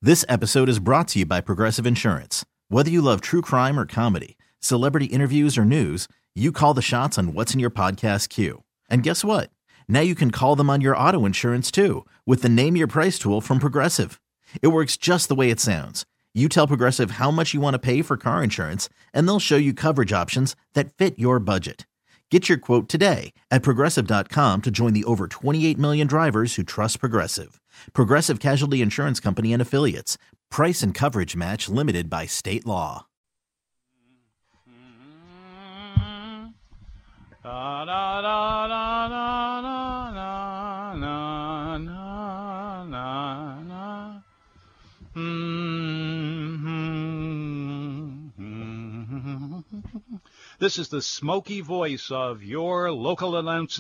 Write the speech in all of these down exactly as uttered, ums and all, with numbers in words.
This episode is brought to you by Progressive Insurance. Whether you love true crime or comedy, celebrity interviews or news, you call the shots on what's in your podcast queue. And guess what? Now you can call them on your auto insurance too with the Name Your Price tool from Progressive. It works just the way it sounds. You tell Progressive how much you want to pay for car insurance, and they'll show you coverage options that fit your budget. Get your quote today at Progressive dot com to join the over twenty-eight million drivers who trust Progressive. Progressive Casualty Insurance Company and Affiliates. Price and coverage match limited by state law. Da, da, da, da, da, da, na, na, na, na. Mm-hmm. This is the smoky voice of your local announce,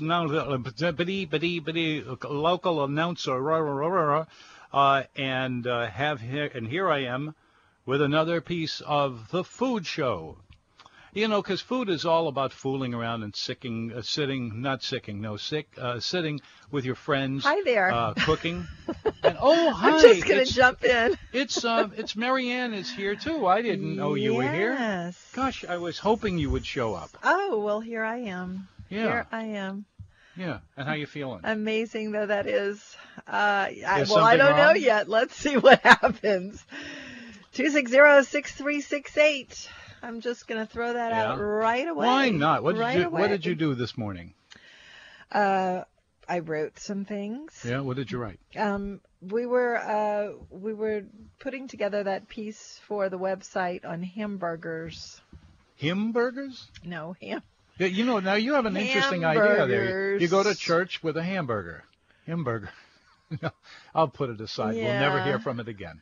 local announcer, uh, and uh, have here, and here I am with another piece of the food show. You know, because food is all about fooling around and sicking, uh, sitting, not sicking, no, sick, uh, sitting with your friends. Hi there. Uh, cooking. And, oh, hi. I'm just going to jump in. It's uh, it's Marianne is here, too. I didn't know you yes. were here. Gosh, I was hoping you would show up. Oh, well, here I am. Yeah. Here I am. Yeah. And how you feeling? Amazing, though, that is. Uh, I, Is well, I don't something know wrong? yet. Let's see what happens. two six zero, six three six eight. I'm just going to throw that Yeah. out right away. Why not? What did right you away. What did you do this morning? Uh, I wrote some things. Yeah. What did you write? Um, we were uh, we were putting together that piece for the website on hamburgers. Hamburgers? No, ham. Yeah, you know, now you have an interesting idea there. You, you go to church with a hamburger. Hamburger. No, I'll put it aside. Yeah. We'll never hear from it again.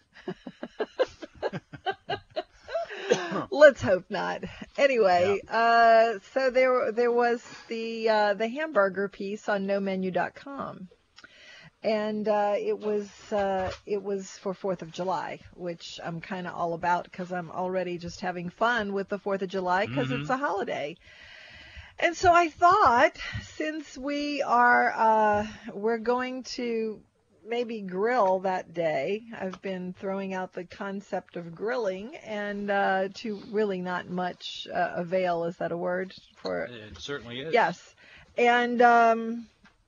Let's hope not. Anyway, yeah. uh, so there there was the uh, the hamburger piece on no menu dot com, and uh, it was uh, it was for fourth of July, which I'm kind of all about because I'm already just having fun with the fourth of July because mm-hmm. it's a holiday. And so I thought, since we are uh, we're going to maybe grill that day. I've been throwing out the concept of grilling, and uh, to really not much uh, avail. Is that a word for? It certainly is. Yes, and um,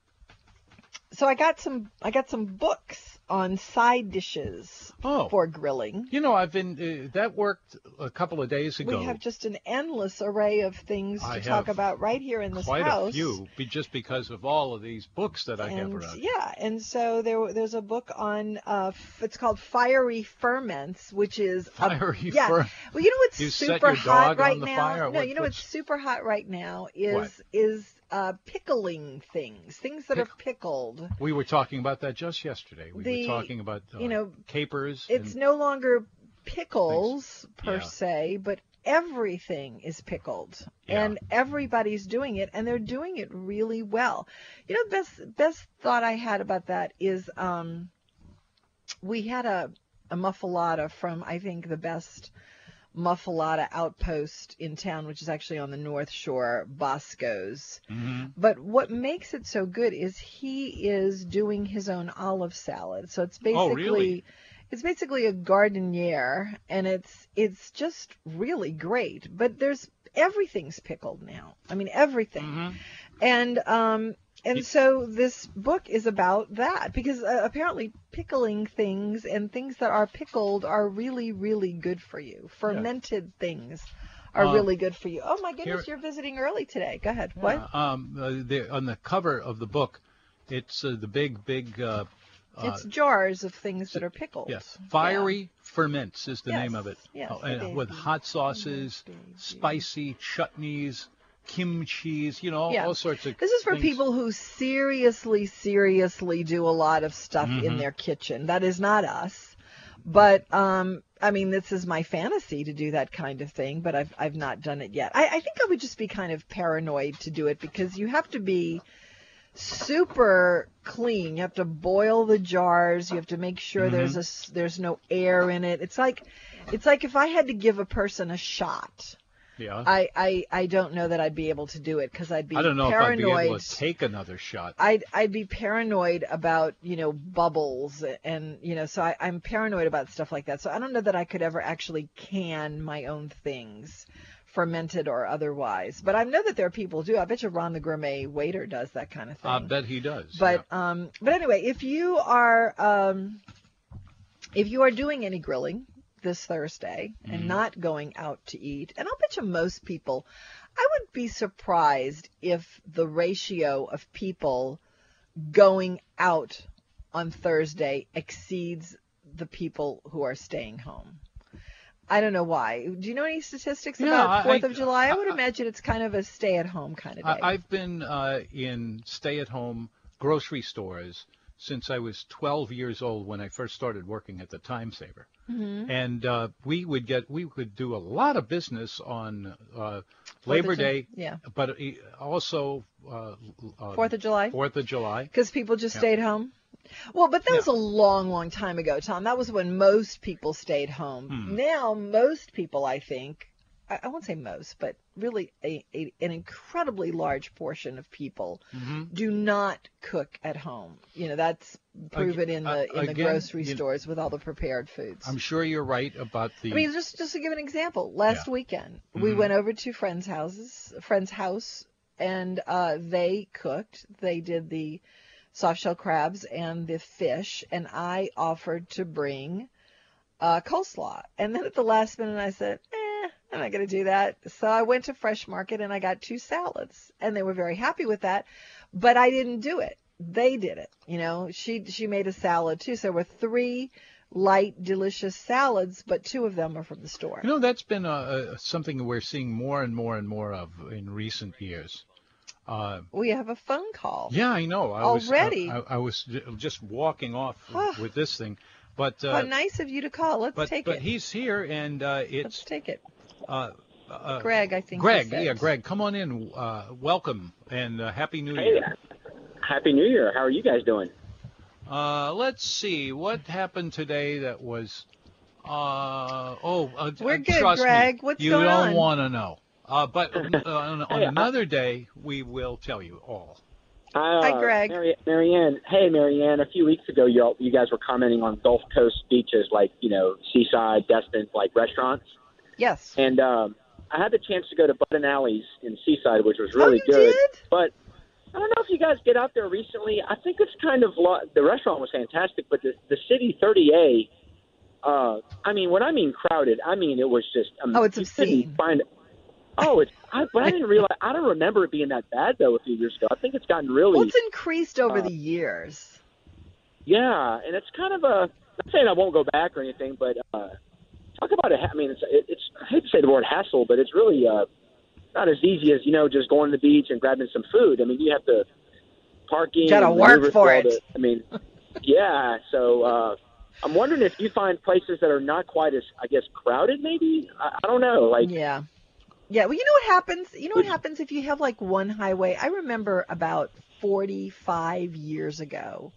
so I got some. I got some books on side dishes oh. for grilling. You know, I've been uh, that worked a couple of days ago. We have just an endless array of things to I talk about right here in this quite house. Quite a few, be just because of all of these books that I and, have around. Yeah, and so there, there's a book on, uh, it's called Fiery Ferments, which is fiery a, yeah. Fer- Well, you know what's you super set your hot dog right on the now? Fire? No, what, you know what's what's super hot right now is what? is uh, pickling things, things that Pick- are pickled. We were talking about that just yesterday. We the, were talking about uh, you know, capers. It's and no longer pickles things. per Yeah. se, but everything is pickled, Yeah. and everybody's doing it, and they're doing it really well. You know, the best best thought I had about that is um, we had a a muffalata from, I think, the best muffalata outpost in town, which is actually on the North Shore, Bosco's. Mm-hmm. But what makes it so good is he is doing his own olive salad. So it's basically Oh, really? It's basically a gardenier, and it's it's just really great. But there's everything's pickled now. I mean, everything. Mm-hmm. And um and so this book is about that, because uh, apparently pickling things and things that are pickled are really, really good for you. Fermented yeah. things are um, really good for you. Oh my goodness, here, you're visiting early today. Go ahead. Yeah, What? Um, uh, the, on the cover of the book, it's uh, the big, big. Uh, It's uh, jars of things that are pickled. Yes. Fiery yeah. Ferments is the yes. name of it. Yes, oh, and it with is. hot sauces, Yes, spicy chutneys, kimchi, you know, all, yeah. all sorts of This is for things. people who seriously, seriously do a lot of stuff mm-hmm. in their kitchen. That is not us. But, um, I mean, this is my fantasy to do that kind of thing, but I've I've not done it yet. I, I think I would just be kind of paranoid to do it, because you have to be super clean. You have to boil the jars. You have to make sure mm-hmm. there's a there's no air in it. It's like it's like if I had to give a person a shot. Yeah. I, I, I don't know that I'd be able to do it because I'd be I don't know paranoid. if I'd be able to take another shot. I'd I'd be paranoid about, you know, bubbles and, you know, so I, I'm paranoid about stuff like that. So I don't know that I could ever actually can my own things, fermented or otherwise. But I know that there are people who do. I bet you Ron the Gourmet Waiter does that kind of thing. I bet he does. But yeah. um, but anyway, if you are um, if you are doing any grilling this Thursday and Mhm. not going out to eat, and I'll bet you most people, I would be surprised if the ratio of people going out on Thursday exceeds the people who are staying home. I don't know why. Do you know any statistics Yeah, about I- Fourth I- of July? I would I- imagine it's kind of a stay-at-home kind of day. I, I've been uh, in stay-at-home grocery stores since I was twelve years old when I first started working at the Time Saver. Mhm. And uh, we would get we would do a lot of business on uh, Labor of Ju- Day, yeah. but uh, also uh, uh, Fourth of July? Fourth of July. Because people just Yeah. stayed home? Well, but that Yeah. was a long, long time ago, Tom. That was when most people stayed home. Hmm. Now, most people, I think, I, I won't say most, but really a, a, an incredibly large portion of people Mhm. do not cook at home. You know, that's proven in the uh, in the again, grocery you- stores with all the prepared foods. I'm sure you're right about the. I mean, just just to give an example, last Yeah. weekend we Mhm. went over to friends' houses, friend's house, and uh, they cooked. They did the soft shell crabs and the fish, and I offered to bring uh, coleslaw. And then at the last minute, I said, "Eh, I'm not going to do that." So I went to Fresh Market and I got two salads, and they were very happy with that. But I didn't do it. They did it. You know, she she made a salad too. So there were three light, delicious salads, but two of them were from the store. You know, that's been uh, uh, something we're seeing more and more and more of in recent years. Uh, We have a phone call. yeah, I know. I Already? Was, I, I, I was j- just walking off with this thing, but How uh, nice of you to call. Let's but take but it. he's here, and uh, Let's it's take it. uh, uh, Greg, I think. Greg, you said. yeah, Greg, come on in. Uh, welcome and uh, happy New Hey, Year. Happy New Year. How are you guys doing? Uh, let's see what happened today. That was. Uh, oh, uh, We're uh, good, trust Greg. me, What's you going don't on? want to know. Uh, but uh, on, on Hey, I- another day, we will tell you all. Uh, Hi, Greg. Mary, Marianne. Hey, Marianne. A few weeks ago, you you guys were commenting on Gulf Coast beaches, like you know, seaside, destined like restaurants. Yes. And um, I had the chance to go to Bud and Alley's in Seaside, which was really oh, you good. did? But I don't know if you guys get out there recently. I think it's kind of lo- the restaurant was fantastic, but the the City thirty A. Uh, I mean, when I mean crowded, I mean it was just. Um, Oh, it's you obscene. couldn't Find, oh, it's. I, but I didn't realize. I don't remember it being that bad though. A few years ago, I think it's gotten really. Well, it's increased over uh, the years. Yeah, and it's kind of a. Not saying I won't go back or anything, but uh, talk about it. I mean, it's, it, it's. I hate to say the word hassle, but it's really uh, not as easy as you know just going to the beach and grabbing some food. I mean, you have to parking. Gotta and work maneuver for through all it. the- I mean, yeah. So uh, I'm wondering if you find places that are not quite as, I guess, crowded. Maybe I, I don't know. Like, Yeah. Yeah. Well, you know what happens? You know what happens if you have like one highway? I remember about forty-five years ago.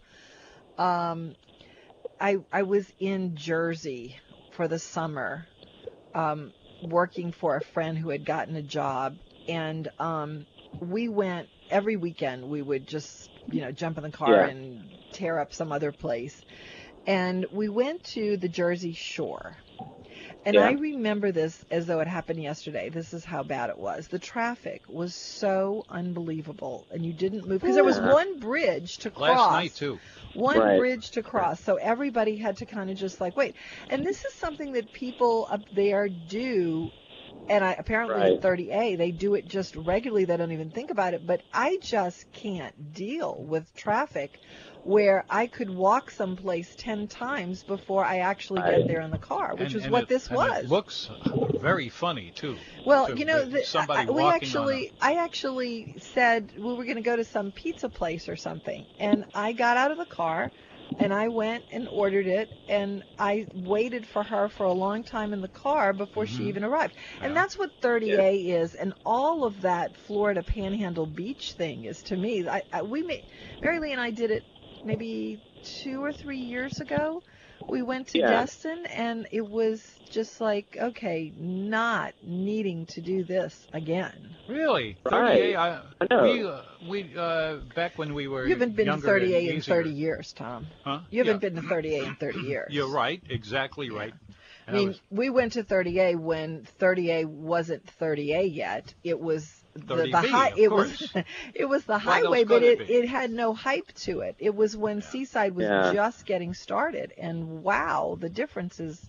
Um, I I was in Jersey for the summer, um, working for a friend who had gotten a job, and um, we went every weekend. We would just you know jump in the car Yeah. and tear up some other place, and we went to the Jersey Shore. And Yeah. I remember this as though it happened yesterday. This is how bad it was. The traffic was so unbelievable, and you didn't move because there was Yeah. one bridge to cross. Last night too. One Right. bridge to cross. So everybody had to kind of just like wait. And this is something that people up there do. And I, apparently Right. at thirty A, they do it just regularly. They don't even think about it. But I just can't deal with traffic where I could walk someplace ten times before I actually get Right. there in the car, which and, is and what it, this and was. It looks very funny too. Well, to- you know, to the, somebody I, we walking actually, I actually said we were going to go to some pizza place or something, and I got out of the car, and I went and ordered it, and I waited for her for a long time in the car before she Mhm. even arrived. And Yeah. that's what thirty A is, and all of that Florida Panhandle Beach thing is to me. I, I we made Mary Lee and I did it maybe two or three years ago. We went to Yeah. Destin, and it was just like, okay, not needing to do this again. Really? Right. thirty-eight? I, I know. We, uh, we uh, back when we were You haven't been to younger thirty-eight and in easier. thirty years, Tom. Huh? You haven't Yeah. been to thirty-eight in thirty years. You're right. Exactly right. I And mean, was we went to thirty-eight when thirty-eight wasn't thirty-eight yet. It was the, thirty the B, high. of It was course. it was the What else highway, but could it it, be? it had no hype to it. It was when Seaside was Yeah. just getting started, and wow, the difference is.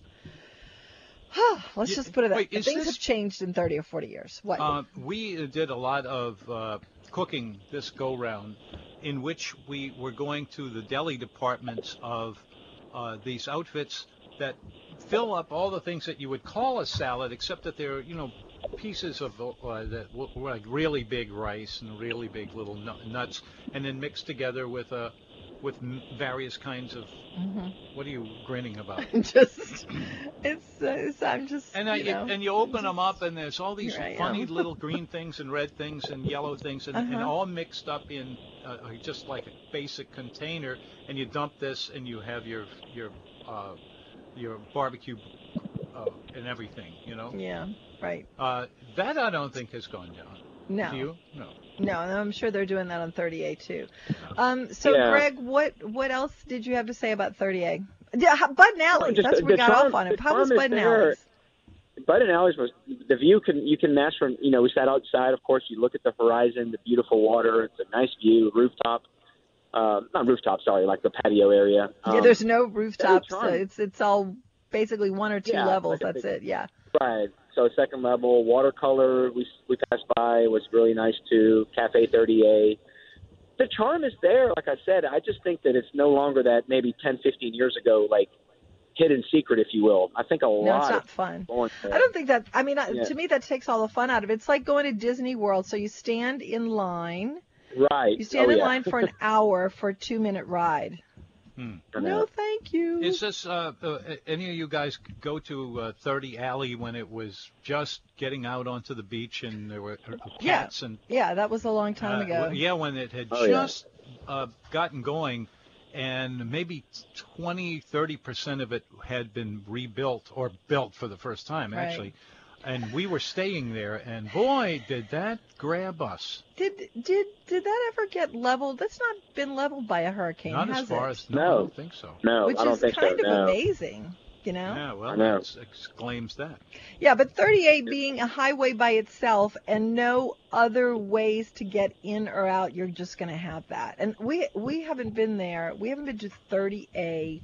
Let's Yeah, just put it that wait, is things this- have changed in thirty or forty years. What? Uh, we did a lot of uh, cooking this go-round, in which we were going to the deli departments of uh, these outfits that fill up all the things that you would call a salad, except that they're, you know, pieces of uh, that were like really big rice and really big little nu- nuts, and then mixed together with a with m- various kinds of. Mhm. What are you grinning about? just it's, uh, it's I'm just And, I, you know, and you open them up, and there's all these Here I funny am. little green things and red things and yellow things, and, and Uh-huh. all mixed up in uh, just like a basic container. And you dump this, and you have your your uh, your barbecue uh, and everything. You know, yeah, right. uh, that I don't think has gone down. No. Do you? No. No, and I'm sure they're doing that on thirty-eight too. Um, so Yeah. Greg, what what else did you have to say about thirty-eight? Yeah, how- Bud and Alley's. just That's the- what we the got charm- off on it. the How was charm is Bud and there. Alley's? Bud and Alley's was the view. Can you can match from you know we sat outside. Of course, you look at the horizon, the beautiful water. It's a nice view, rooftop. Uh, not rooftop, sorry, like the patio area. yeah, Um, there's no rooftops. So charming. it's it's all basically one or two Yeah, levels. like a That's big- it. Yeah. Right. So second level watercolor we we passed by was really nice too. Cafe thirty-eight. The charm is there. Like I said, I just think that it's no longer that maybe ten, fifteen years ago, like hidden secret, if you will. I think a No, lot it's not of fun. going there. I don't think that. I mean, I Yeah. to me, that takes all the fun out of it. It's like going to Disney World. So you stand in line. Right. You stand oh, in yeah. line for an hour for a two-minute ride. Hmm. No, thank you. Is this uh, uh, any of you guys go to uh, thirty Alley when it was just getting out onto the beach and there were uh, Yeah. cats and Yeah, that was a long time Uh, ago. well, yeah, when it had Oh, yeah. just uh, gotten going, and maybe twenty, thirty percent of it had been rebuilt or built for the first time, Right. actually. And we were staying there, and boy, did that grab us. Did did did that ever get leveled? That's not been leveled by a hurricane, Not has as far it? as, no, I No. don't think so. No, Which I don't is think kind so. of no. amazing, you know? Yeah, well, I know. that exclaims that. Yeah, but thirty-eight being a highway by itself and no other ways to get in or out, you're just going to have that. And we we haven't been there. We haven't been to thirty A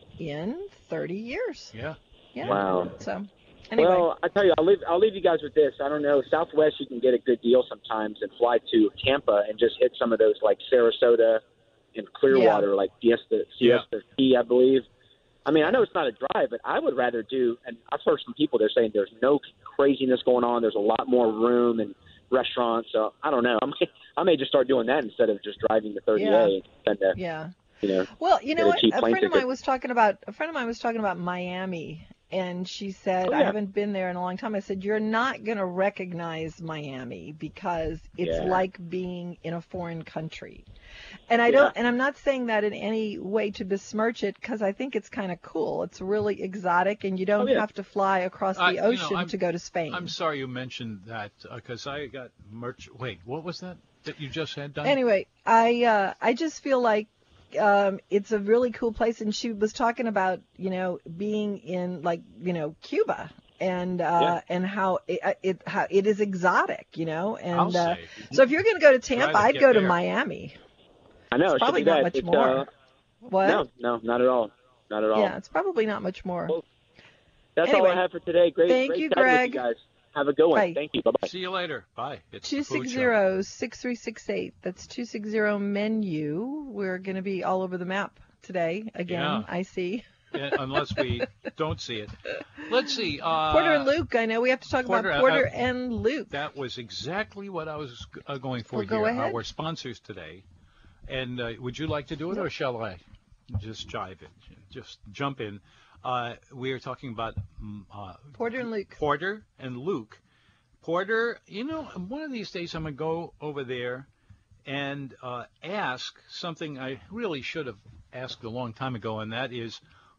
in thirty years. Yeah. Yeah. Wow. So, anyway. Well, I tell you, I'll leave. I'll leave you guys with this. I don't know. Southwest, you can get a good deal sometimes and fly to Tampa and just hit some of those like Sarasota and Clearwater, like Fiesta, Yeah. Fiesta Key, I believe. I mean, I know it's not a drive, but I would rather do. And I've heard some people they're saying there's no craziness going on. There's a lot more room and restaurants. So I don't know. I may, I may just start doing that instead of just driving to thirty A Yeah. and spend a, yeah. you know. Well, you know Get a what? cheap A plane friend of ticket. mine was talking about a friend of mine was talking about Miami, and she said, Oh, "I yeah. haven't been there in a long time." I said, "You're not going to recognize Miami because it's Yeah. like being in a foreign country." And I Yeah. don't, and I'm not saying that in any way to besmirch it, because I think it's kind of cool. It's really exotic, and you don't Oh, yeah. have to fly across the I- you know, ocean I'm- to go to Spain. I'm sorry you mentioned that, because I got merch. Wait, what was that that you just had done? Anyway, I uh, I just feel like um, it's a really cool place, and she was talking about you know being in like you know Cuba and uh, Yeah. and how it, it how it is exotic, you know, and I'll uh, say. so if you're going to go to Tampa, Rather I'd get go to there. Miami. I know. It's it should probably be not that. much It's, more. Uh, What? no, no, not at all. Not at all. Yeah, it's probably not much more. Well, That's Anyway, all I have for today. Great, thank great you, chatting with Greg. you guys. Have a good one. Bye. Thank you. Bye bye. See you later. Bye. It's Two the Food six Show. zero six three six eight. That's two six zero menu. We're going to be all over the map today. Again, Yeah. I see. Yeah, unless we don't see it. Let's see. Uh, Porter and Luke. I know we have to talk Porter, about uh, Porter uh, and Luke. That was exactly what I was uh, going for Well, go here. ahead. Our sponsors today. And uh, would you like to do it, or shall I just jive it? Just jump in. Uh, we are talking about mm, uh, Porter and Luke. Porter and Luke. Porter, you know, one of these days I'm going to go over there and uh, ask something I really should have asked a long time ago, and that is,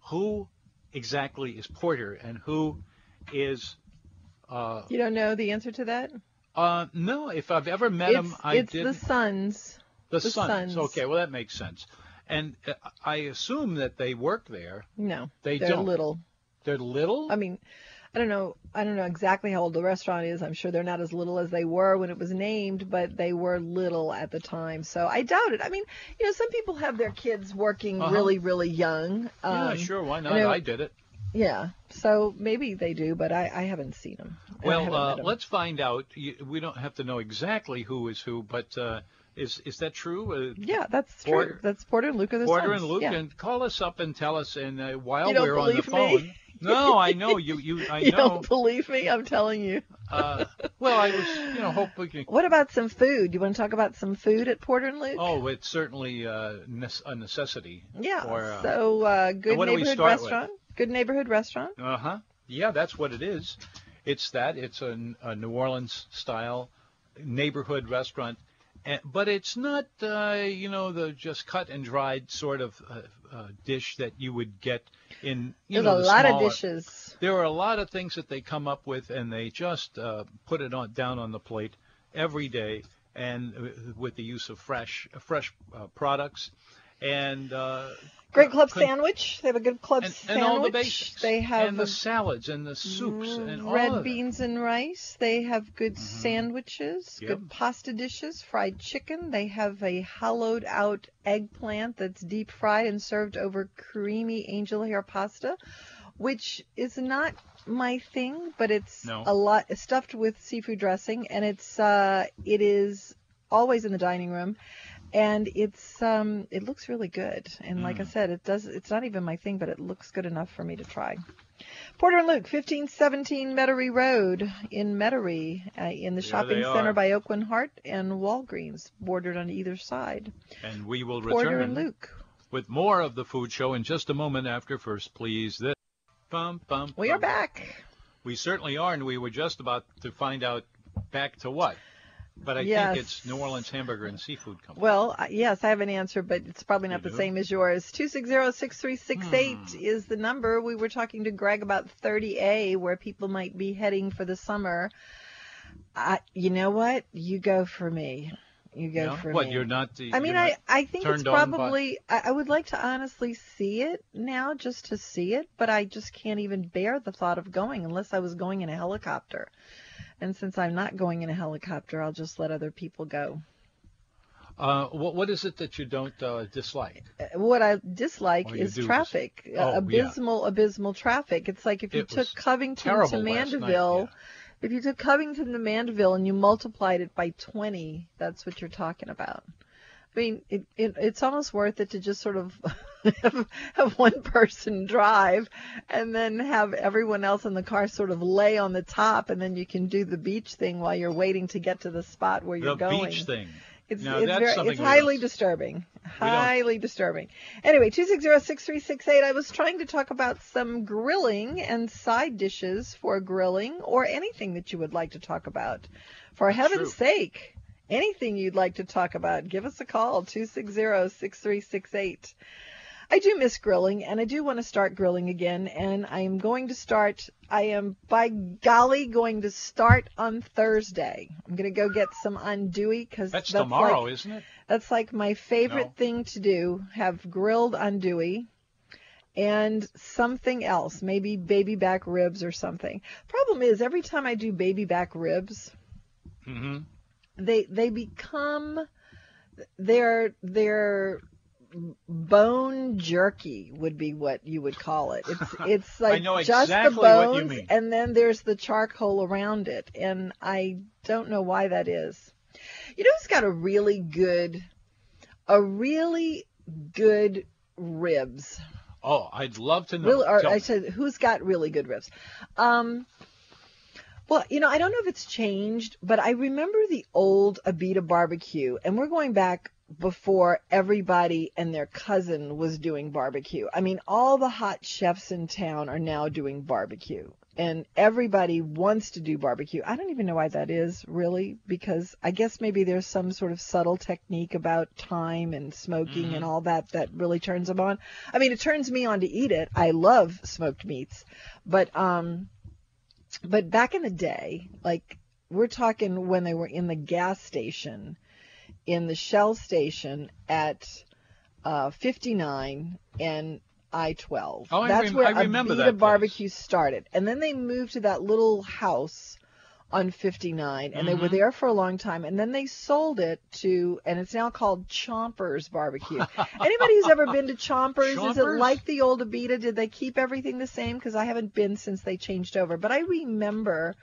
who exactly is Porter and who is... Uh, you don't know the answer to that? Uh, no, if I've ever met it's, him, I it's didn't. It's the Sons. The, the Sons. Sons. Okay, well, that makes sense. And uh, I assume that they work there. No, they they're don't. little. They're little? I mean, I don't know. I don't know exactly how old the restaurant is. I'm sure they're not as little as they were when it was named, but they were little at the time. So I doubt it. I mean, you know, some people have their kids working uh-huh. really, really young. Um, yeah, sure. Why not? I, I did it. Yeah. So maybe they do, but I, I haven't seen them. Well, uh, let's find out. We don't have to know exactly who is who, but uh, is is that true? Uh, yeah, that's Porter, true. That's Porter and Luke are the Porter Sons. and Luke, yeah. and call us up and tell us. And uh, while you don't we're on the phone, me? no, I know you. You, I you know. don't believe me? I'm telling you. uh, well, I was, you know, hope we can. What about some food? You want to talk about some food at Porter and Luke? Oh, it's certainly uh, a necessity. Yeah. For, uh, so uh, good neighborhood restaurant. With? Good neighborhood restaurant. Uh huh. Yeah, that's what it is. It's that. It's a, a New Orleans style neighborhood restaurant, and, but it's not, uh, you know, the just cut and dried sort of uh, uh, dish that you would get in. You There's know, a the lot smaller, of dishes. There are a lot of things that they come up with, and they just uh, put it on down on the plate every day, and uh, with the use of fresh, fresh uh, products, and. Uh, Great club Could, sandwich. They have a good club and, sandwich. And all the basics. They have and the salads and the soups and all red of beans and rice. They have good mm-hmm. sandwiches, yep. good pasta dishes, fried chicken. They have a hollowed out eggplant that's deep fried and served over creamy angel hair pasta, which is not my thing, but it's no. a lot stuffed with seafood dressing, and it's uh, it is always in the dining room. And it's um, it looks really good. And like mm. I said, it does. It's not even my thing, but it looks good enough for me to try. Porter and Luke, fifteen seventeen Metairie Road in Metairie, uh, in the there shopping center by Oakland Heart and Walgreens, bordered on either side. And we will Porter return and Luke. with more of the food show in just a moment after First Please This. Bum, bum, we bum. are back. We certainly are, and we were just about to find out back to what. But I yes. think it's New Orleans Hamburger and Seafood Company. Well, uh, yes, I have an answer, but it's probably not you the do? same as yours. two six zero, six three six eight hmm. is the number. We were talking to Greg about thirty A, where people might be heading for the summer. Uh, you know what? You go for me. You go no? for what, me. What, you're not... The, I mean, I, I think it's probably... By... I, I would like to honestly see it now, just to see it, but I just can't even bear the thought of going unless I was going in a helicopter. And since I'm not going in a helicopter, I'll just let other people go. Uh, what What is it that you don't uh, dislike? What I dislike is traffic. Dis- oh, abysmal, yeah. abysmal traffic. It's like if you it took Covington to Mandeville, night, yeah. if you took Covington to Mandeville and you multiplied it by twenty, that's what you're talking about. I mean, it, it, it's almost worth it to just sort of have, have one person drive and then have everyone else in the car sort of lay on the top, and then you can do the beach thing while you're waiting to get to the spot where you're the going. The beach thing. It's, now, it's, that's very, something it's highly don't, disturbing. Highly disturbing. Anyway, two six zero, six three six eight. I was trying to talk about some grilling and side dishes for grilling, or anything that you would like to talk about. For heaven's true. sake. Anything you'd like to talk about, give us a call, two six zero, six three six eight. I do miss grilling, and I do want to start grilling again, and I am going to start, I am, by golly, going to start on Thursday. I'm going to go get some andouille, because that's, that's tomorrow, like, isn't it? That's like my favorite no. thing to do, have grilled andouille and something else, maybe baby back ribs or something. Problem is, every time I do baby back ribs, mm-hmm. they they become they're they're bone jerky would be what you would call it. It's it's like I know just exactly the bones, what you mean. And then there's the charcoal around it, and I don't know why that is. You know who's got a really good, a really good ribs? Oh, I'd love to know. Really, or Tell I me. said, who's got really good ribs? Um. Well, you know, I don't know if it's changed, but I remember the old Abita barbecue, and we're going back before everybody and their cousin was doing barbecue. I mean, all the hot chefs in town are now doing barbecue. And everybody wants to do barbecue. I don't even know why that is, really, because I guess maybe there's some sort of subtle technique about time and smoking mm-hmm. and all that that really turns them on. I mean, it turns me on to eat it. I love smoked meats. But um, but back in the day, like we're talking when they were in the gas station, in the Shell station at uh, fifty-nine and I twelve. Oh, That's I rem- where I remember Abita that Barbecue started. And then they moved to that little house on fifty-nine, and mm-hmm. they were there for a long time. And then they sold it to, and it's now called Chompers Barbecue. Anybody who's ever been to Chompers, Chompers? Is it like the old Abita? Did they keep everything the same? Because I haven't been since they changed over. But I remember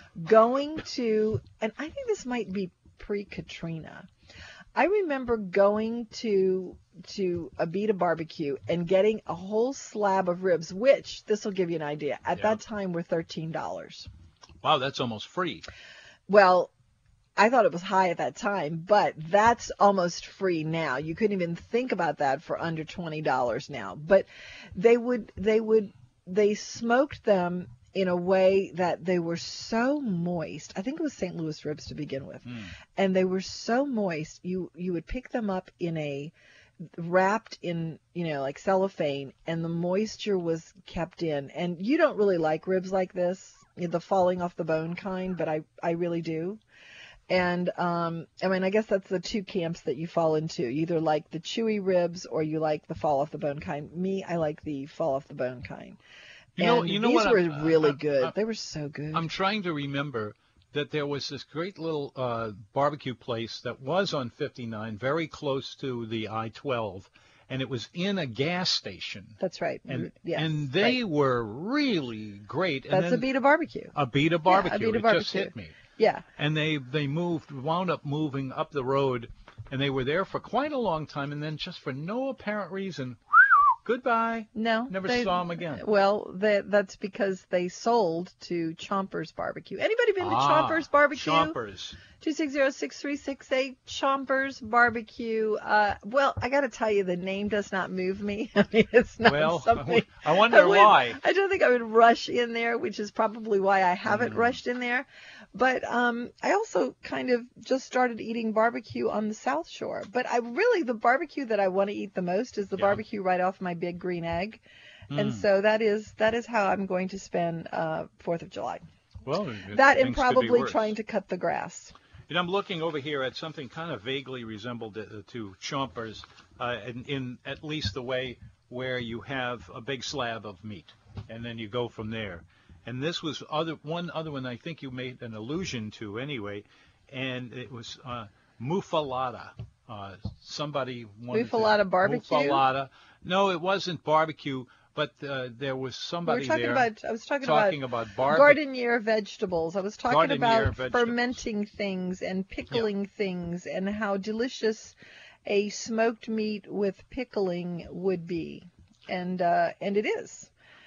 going to, and I think this might be pre-Katrina. I remember going to to Abita Barbecue and getting a whole slab of ribs, which, this will give you an idea, at yeah. that time were thirteen dollars. Wow, that's almost free. Well, I thought it was high at that time, but that's almost free now. You couldn't even think about that for under twenty dollars now. But they would, they would, they smoked them in a way that they were so moist. I think it was Saint Louis ribs to begin with. Mm. And they were so moist, you you would pick them up in a, wrapped in, you know, like cellophane, and the moisture was kept in. And you don't really like ribs like this, the falling off the bone kind, but I, I really do. And, um, I mean, I guess that's the two camps that you fall into. You either like the chewy ribs or you like the fall off the bone kind. Me, I like the fall off the bone kind. You know, and you know these what were I'm, really I'm, good. I'm, they were so good. I'm trying to remember that there was this great little uh, barbecue place that was on fifty-nine, very close to the I twelve, and it was in a gas station. That's right. And yes, and they right. were really great. And That's Abita Barbecue. Abita Barbecue. Yeah, Abita it Barbecue. just hit me. Yeah. And they they moved, wound up moving up the road, and they were there for quite a long time, and then just for no apparent reason, goodbye. No. Never they, saw them again. Well, they, that's because they sold to Chompers Barbecue. Anybody been to ah, Chompers Barbecue? Chompers. two six zero, six three six eight, Chompers Barbecue. Uh, well, I got to tell you, the name does not move me. I mean, it's not well, something. I wonder I would, why. I don't think I would rush in there, which is probably why I haven't mm. rushed in there. But um, I also kind of just started eating barbecue on the South Shore. But I really, the barbecue that I want to eat the most is the yeah. barbecue right off my Big Green Egg. Mm. And so that is that is how I'm going to spend uh, fourth of July. Well, that and probably trying to cut the grass. And I'm looking over here at something kind of vaguely resembled to, to Chompers, uh, in, in at least the way where you have a big slab of meat, and then you go from there. And this was other one other one I think you made an allusion to anyway, and it was uh, Mufalata. Uh, somebody wanted Mufalata to, barbecue? Mufalata. No, it wasn't barbecue, but uh, there was somebody we were talking there about, I was talking, talking about, about barbe- Gardenier vegetables. I was talking Gardenier about vegetables. fermenting things and pickling yeah. things and how delicious a smoked meat with pickling would be. And uh, and it is.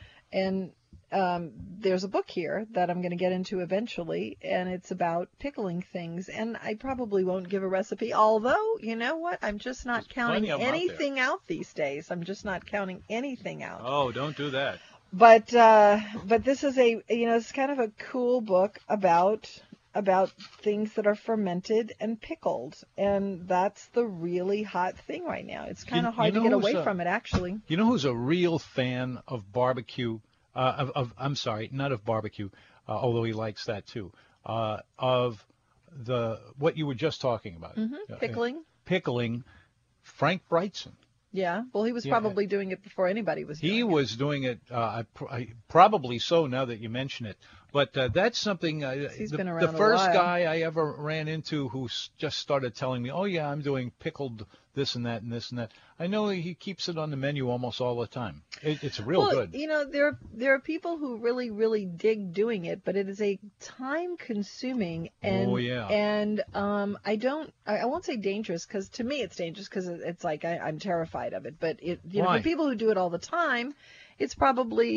And Um, there's a book here that I'm going to get into eventually, and it's about pickling things. And I probably won't give a recipe, although, you know what? I'm just not There's counting out anything out these days. I'm just not counting anything out. Oh, don't do that. But uh, but this is a, you know, it's kind of a cool book about about things that are fermented and pickled, and that's the really hot thing right now. It's kind You- of hard you to get know away who's a- from it, actually. You know who's a real fan of barbecue? Uh, of, of I'm sorry, not of barbecue, uh, although he likes that too. Uh, of the what you were just talking about, hmm Uh, Pickling. pickling. Frank Brightson. Yeah. Well, he was Yeah. probably doing it before anybody was doing He it. was doing it, uh, I, pr- I, probably so now that you mention it. But uh, that's something, uh, He's the, been the around a first while. guy I ever ran into who s- just started telling me, oh, yeah, I'm doing pickled this and that and this and that. I know he keeps it on the menu almost all the time. It, it's real well, good. You know, there there are people who really, really dig doing it, but it is a time-consuming and Oh, yeah. and um, I don't, I, I won't say dangerous, because to me it's dangerous because it's like I, I'm terrified of it. But it, you know, Why? for people who do it all the time, it's probably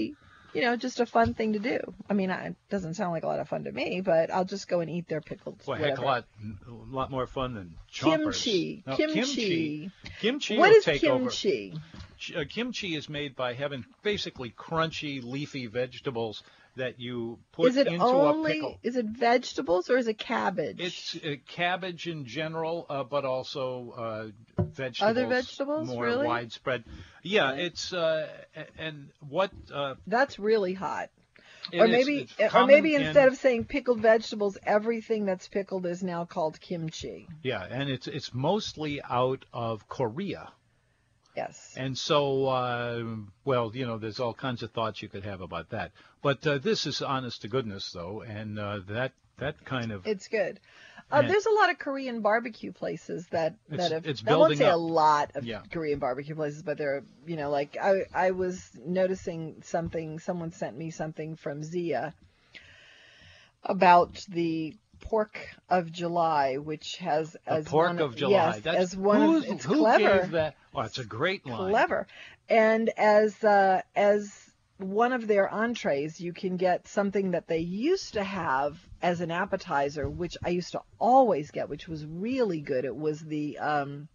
you know, just a fun thing to do. I mean, I- it doesn't sound like a lot of fun to me, but I'll just go and eat their pickled Well, whatever. heck, a lot, a lot more fun than chompers. Kimchi. No, Kimchi. Kimchi. Kimchi What will is take kimchi? over. Ch- uh, kimchi is made by having basically crunchy, leafy vegetables that you put Is it into only, a pickle. is it vegetables or is it cabbage? It's uh, cabbage in general, uh, but also uh, vegetables. Other vegetables, more really? widespread. Yeah, Really? it's uh, a- and what uh, That's really hot. it Or is- maybe, it's or common maybe in- instead of saying pickled vegetables, everything that's pickled is now called kimchi. yeah, and it's it's mostly out of Korea. Yes. And so, uh, well, you know, there's all kinds of thoughts you could have about that. But uh, this is honest to goodness, though, and uh, that that kind of It's good. Uh, Yeah. There's a lot of Korean barbecue places that, It's- that have. it's I won't building say a up. lot of Yeah. Korean barbecue places, but there are, you know, like I I was noticing something. Someone sent me something from Zia about the Pork of July, which has the as pork one, of July. Yes, That's, as one who's- of it's who clever. gave that? Oh, it's a great line. Clever. And as uh, as one of their entrees, you can get something that they used to have as an appetizer, which I used to always get, which was really good. It was the um,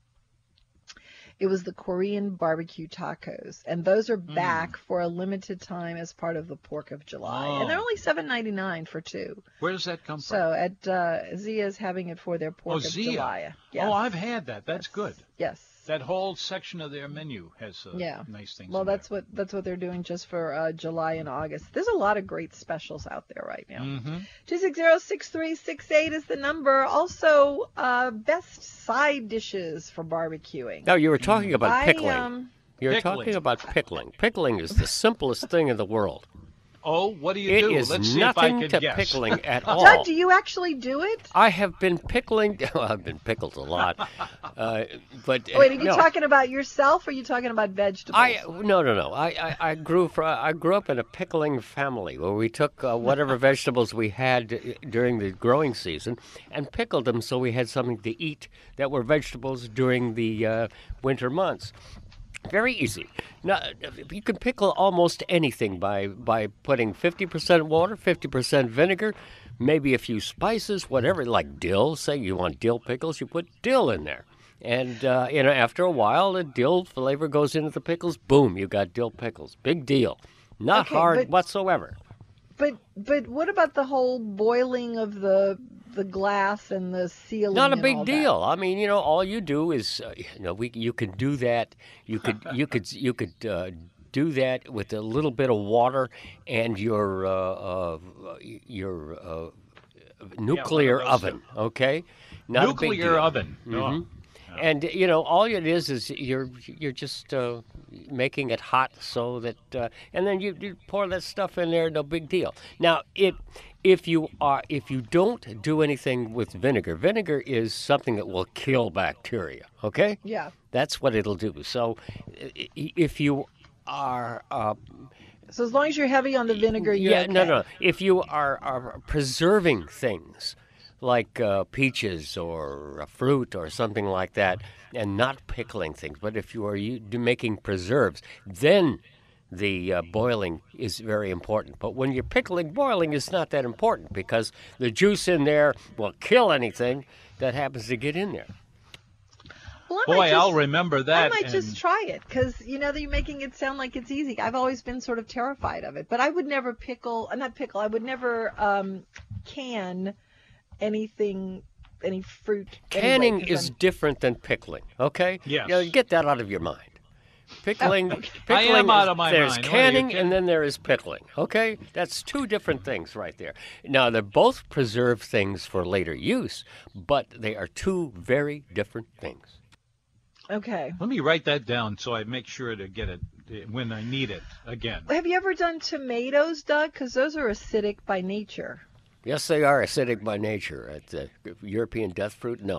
it was the Korean barbecue tacos, and those are back for a limited time as part of the Pork of July, Oh. and they're only seven ninety-nine for two. Where does that come from? So at uh, Zia's having it for their Pork Oh, of Zia. July. Yes. Oh, I've had that. That's Yes. good. Yes. That whole section of their menu has uh, Yeah. nice things. Well, in that's what that's what they're doing just for uh, July and August. There's a lot of great specials out there right now. Mm-hmm. Two six zero six three six eight is the number. Also, uh, best side dishes for barbecuing. No, you were talking about I pickling. um, You're Pickling. talking about pickling. Pickling is the simplest thing in the world. Oh, what do you It do? is Let's see if I nothing can to guess. pickling at all. Doug, do you actually do it? I have been pickling. Well, I've been pickled a lot, uh, but uh, Wait, are you no. talking about yourself or are you talking about vegetables? I no no no. I, I, I grew fr I grew up in a pickling family where we took uh, whatever vegetables we had uh, during the growing season and pickled them so we had something to eat that were vegetables during the uh, winter months. Very easy. Now, you can pickle almost anything by by putting fifty percent water, fifty percent vinegar, maybe a few spices, whatever, like dill. Say you want dill pickles, you put dill in there. And, uh, you know, after a while, the dill flavor goes into the pickles. Boom, you got dill pickles. Big deal. Not Okay, hard but- whatsoever. But but what about the whole boiling of the the glass and the sealing? Not a and big all that? deal. I mean, you know, all you do is, uh, you know, we you could do that. You could you could you could uh, do that with a little bit of water and your uh, uh, your uh, nuclear those oven. Okay, not a big Nuclear deal. oven. Oh. Mhm. And you know, all it is is you're you're just uh, making it hot so that, uh, and then you, you pour that stuff in there. No big deal. Now, it if you are if you don't do anything with vinegar, vinegar is something that will kill bacteria. Okay, Yeah. that's what it'll do. So, i- i- if you are uh, So as long as you're heavy on the vinegar, you're yeah, okay. no, no. If you are, are preserving things like uh, peaches or a fruit or something like that, and not pickling things, but if you are you, do making preserves, then the uh, boiling is very important. But when you're pickling, boiling is not that important because the juice in there will kill anything that happens to get in there. Well, I Boy, might just, I'll remember that. I might and- just try it because you know that you're making it sound like it's easy. I've always been sort of terrified of it, but I would never pickle. Uh, not pickle. I would never um, can anything, any fruit. Canning anyway, 'cause is I'm- different than pickling, okay? Yes. You know, get that out of your mind. Pickling, okay. pickling I am out is- of my there's mind. What are you canning kidding? and then there is pickling, okay? That's two different things right there. Now, they're both preserved things for later use, but they are two very different things. Okay. Let me write that down so I make sure to get it uh, when I need it again. Have you ever done tomatoes, Doug? Because those are acidic by nature. Yes, they are acidic by nature. At the European death fruit, no.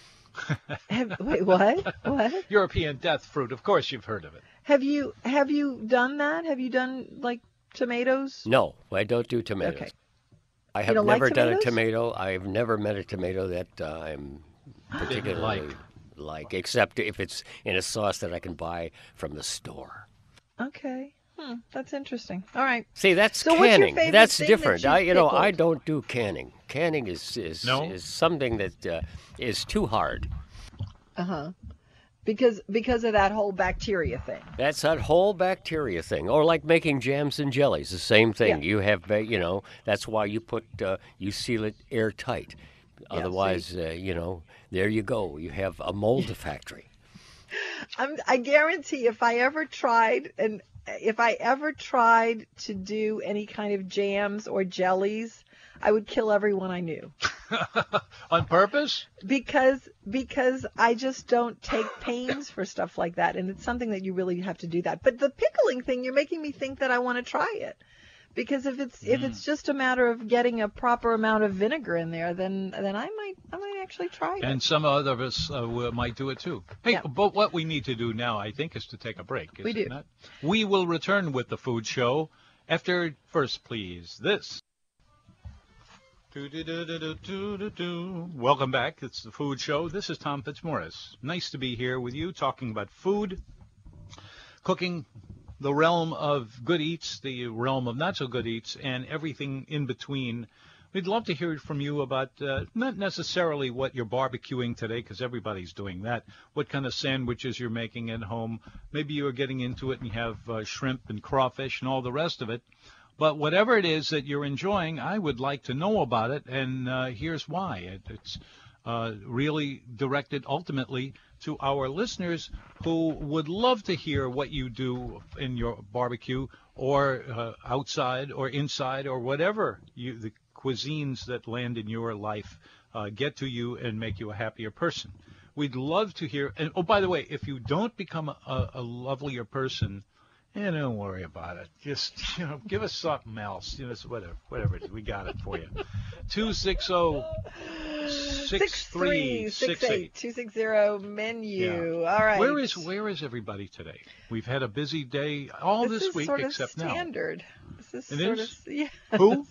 Have, wait, what? What? European death fruit. Of course, you've heard of it. Have you have you done that? Have you done like tomatoes? No, I don't do tomatoes. Okay. I have don't like never done a tomatoes? tomato. I've never met a tomato that uh, I'm particularly like. like, except if it's in a sauce that I can buy from the store. Okay. Hmm, that's interesting. All right. See, that's So what's your canning. favorite That's thing different. that you've I, you know, I pickled? don't do canning. Canning is is, No? is something that uh, is too hard. Uh-huh. Because because of that whole bacteria thing. That's that whole bacteria thing, or like making jams and jellies, the same thing. Yeah. You have, ba- you know, that's why you put, uh, you seal it airtight. Yeah, Otherwise, uh, you know, there you go. You have a mold factory. I'm, I guarantee if I ever tried and if I ever tried to do any kind of jams or jellies, I would kill everyone I knew. On purpose? Because because I just don't take pains for stuff like that, and it's something that you really have to do that. But the pickling thing, you're making me think that I want to try it. Because if it's if it's just a matter of getting a proper amount of vinegar in there, then then I might I might actually try it. And some other of us uh, will- might do it too. Hey, Yeah. but what we need to do now, I think, is to take a break. Is We it do. Not? We will return with the food show after, first, please, this. Do-do-do-do-do-do-do. Welcome back. It's the food show. This is Tom Fitzmaurice. Nice to be here with you talking about food, cooking, the realm of good eats, the realm of not so good eats, and everything in between. We'd love to hear from you about uh, not necessarily what you're barbecuing today, because everybody's doing that, what kind of sandwiches you're making at home. Maybe you're getting into it and you have uh, shrimp and crawfish and all the rest of it. But whatever it is that you're enjoying, I would like to know about it, and uh, here's why. It, it's uh, really directed ultimately to our listeners who would love to hear what you do in your barbecue or uh, outside or inside or whatever you, the cuisines that land in your life uh, get to you and make you a happier person. We'd love to hear. And oh, by the way, if you don't become a, a lovelier person, yeah, don't worry about it. Just, you know, give us something else. You know, it's whatever, whatever it is, we got it for you. Two six zero six three six eight. two six zero menu. Yeah. All right. Where is where is everybody today? We've had a busy day all this, this, is week sort of except now. standard. This is It sort is? of yeah. Who?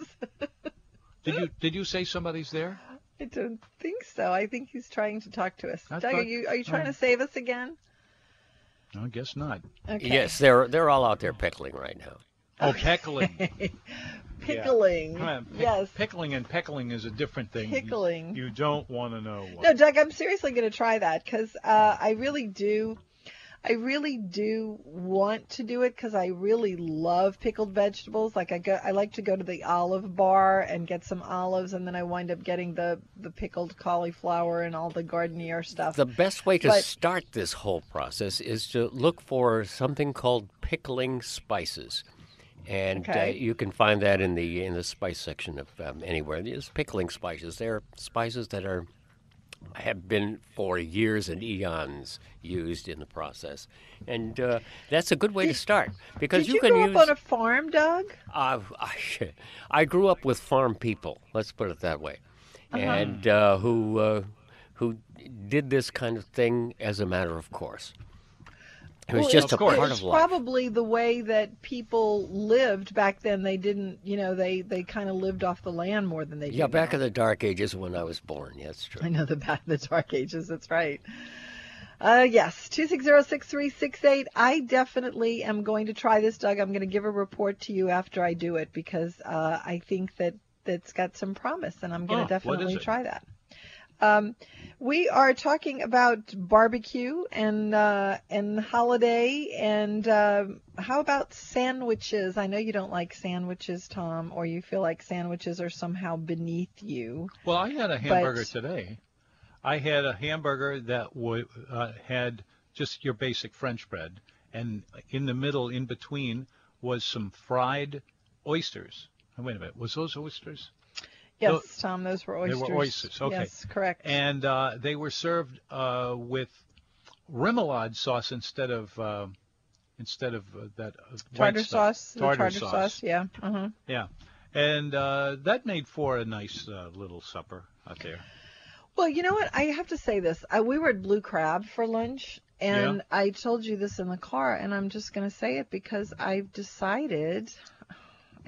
Did you did you say somebody's there? I don't think so. I think he's trying to talk to us. I Doug, thought- are you are you trying oh. to save us again? No, I guess not. Okay. Yes, they're they're all out there pickling right now. Oh, peckling. Pickling. Come on, pick- Yes. Pickling and peckling is a different thing. Pickling. You, you don't want to know what. No, Doug, I'm seriously going to try that because uh, I really do. I really do want to do it because I really love pickled vegetables. Like I go, I like to go to the olive bar and get some olives, and then I wind up getting the, the pickled cauliflower and all the Gardenier stuff. The best way to But- start this whole process is to look for something called pickling spices. And Okay. uh, you can find that in the in the spice section of um, anywhere. There's pickling spices. They're spices that are have been for years and eons used in the process, and uh, that's a good way to start because Did you, you, can grow use. up on a farm, Doug? Uh, I, I grew up with farm people. Let's put it that way, and uh, who uh, who did this kind of thing as a matter of course. It was Well, just Of a course. part It's of life. probably the way that people lived back then. They didn't, you know, they, they kind of lived off the land more than they do Yeah, back now. in the dark ages when I was born. Yeah, that's true. I know the back the dark ages. That's right. Uh, yes, two six zero six three six eight. I definitely am going to try this, Doug. I'm going to give a report to you after I do it because uh, I think that that's got some promise, and I'm going Huh, to what is definitely it? try that. Um, we are talking about barbecue and uh, and holiday, and uh, how about sandwiches? I know you don't like sandwiches, Tom, or you feel like sandwiches are somehow beneath you. Well, I had a hamburger But- today. I had a hamburger that w- uh, had just your basic French bread, and in the middle, in between, was some fried oysters. Oh, wait a minute, was those oysters? Yes, So- Tom, those were They oysters. were oysters, okay. Yes, correct. And uh, they were served uh, with remoulade sauce instead of uh, instead of uh, that uh, white tartar stuff. sauce, the Tartar, tartar sauce, yeah. Uh-huh. Yeah, and uh, that made for a nice uh, little supper out there. Well, you know what? I have to say this. I, we were at Blue Crab for lunch, and Yeah. I told you this in the car, and I'm just going to say it because I've decided,